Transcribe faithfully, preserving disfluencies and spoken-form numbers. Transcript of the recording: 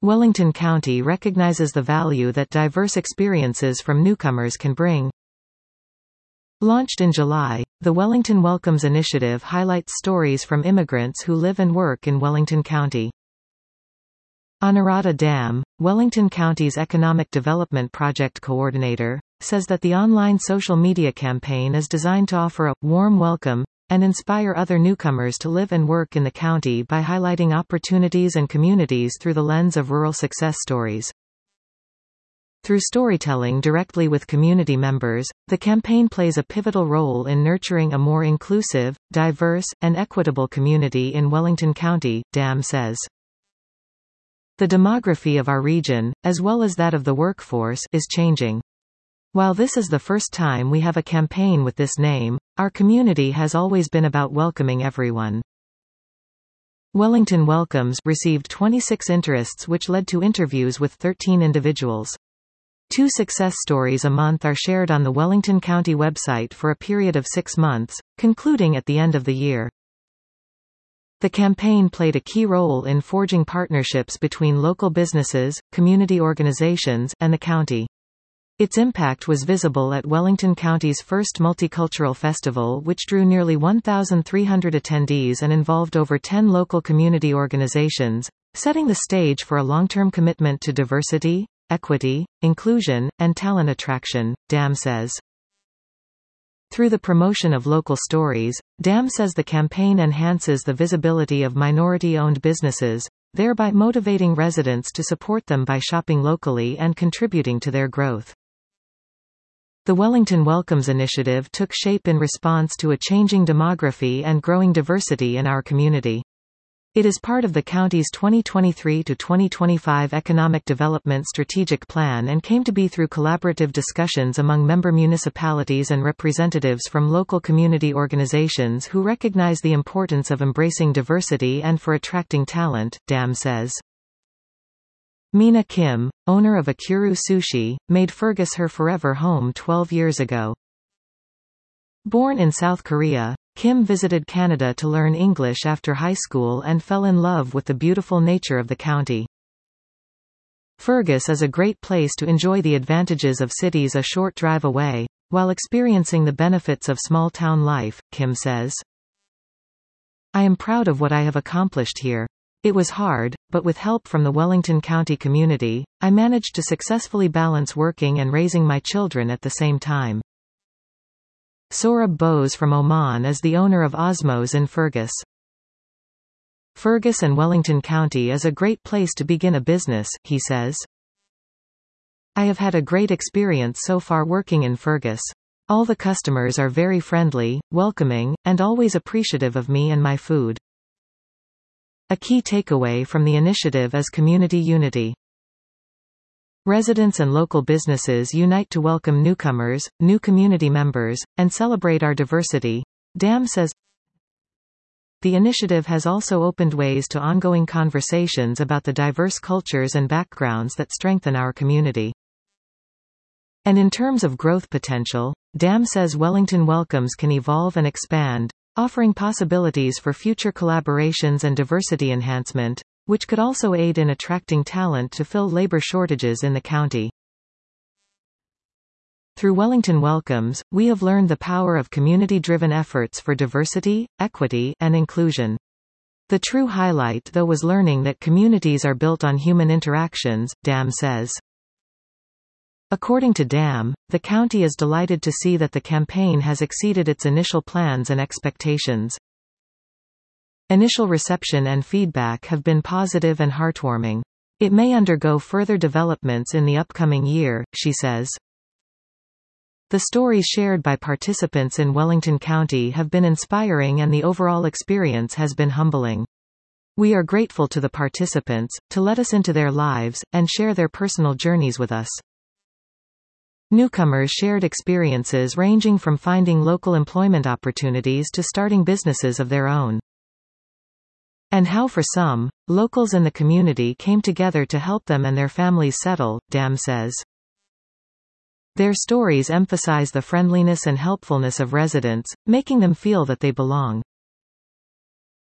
Wellington County recognizes the value that diverse experiences from newcomers can bring. Launched in July, the Wellington Welcomes Initiative highlights stories from immigrants who live and work in Wellington County. Anuradha Dam, Wellington County's Economic Development Project Coordinator, says that the online social media campaign is designed to offer a warm welcome and inspire other newcomers to live and work in the county by highlighting opportunities and communities through the lens of rural success stories. Through storytelling directly with community members, the campaign plays a pivotal role in nurturing a more inclusive, diverse, and equitable community in Wellington County, Dam says. The demography of our region, as well as that of the workforce, is changing. While this is the first time we have a campaign with this name, our community has always been about welcoming everyone. Wellington Welcomes received twenty-six interests, which led to interviews with thirteen individuals. Two success stories a month are shared on the Wellington County website for a period of six months, concluding at the end of the year. The campaign played a key role in forging partnerships between local businesses, community organizations, and the county. Its impact was visible at Wellington County's first multicultural festival, which drew nearly one thousand three hundred attendees and involved over ten local community organizations, setting the stage for a long-term commitment to diversity, equity, inclusion, and talent attraction, Dam says. Through the promotion of local stories, Dam says the campaign enhances the visibility of minority-owned businesses, thereby motivating residents to support them by shopping locally and contributing to their growth. The Wellington Welcomes Initiative took shape in response to a changing demography and growing diversity in our community. It is part of the county's twenty twenty-three to twenty twenty-five Economic Development Strategic Plan and came to be through collaborative discussions among member municipalities and representatives from local community organizations who recognize the importance of embracing diversity and for attracting talent, Dam says. Mina Kim, owner of Akuru Sushi, made Fergus her forever home twelve years ago. Born in South Korea, Kim visited Canada to learn English after high school and fell in love with the beautiful nature of the county. Fergus is a great place to enjoy the advantages of cities a short drive away, while experiencing the benefits of small-town life, Kim says. I am proud of what I have accomplished here. It was hard, but with help from the Wellington County community, I managed to successfully balance working and raising my children at the same time. Sohrab Bose from Oman is the owner of Osmos in Fergus. Fergus and Wellington County is a great place to begin a business, he says. I have had a great experience so far working in Fergus. All the customers are very friendly, welcoming, and always appreciative of me and my food. A key takeaway from the initiative is community unity. Residents and local businesses unite to welcome newcomers, new community members, and celebrate our diversity, Dam says. The initiative has also opened ways to ongoing conversations about the diverse cultures and backgrounds that strengthen our community. And in terms of growth potential, Dam says Wellington Welcomes can evolve and expand, offering possibilities for future collaborations and diversity enhancement, which could also aid in attracting talent to fill labor shortages in the county. Through Wellington Welcomes, we have learned the power of community-driven efforts for diversity, equity, and inclusion. The true highlight though was learning that communities are built on human interactions, Dam says. According to Dam, the county is delighted to see that the campaign has exceeded its initial plans and expectations. Initial reception and feedback have been positive and heartwarming. It may undergo further developments in the upcoming year, she says. The stories shared by participants in Wellington County have been inspiring and the overall experience has been humbling. We are grateful to the participants, to let us into their lives, and share their personal journeys with us. Newcomers shared experiences ranging from finding local employment opportunities to starting businesses of their own. And how for some, locals in the community came together to help them and their families settle, Dam says. Their stories emphasize the friendliness and helpfulness of residents, making them feel that they belong.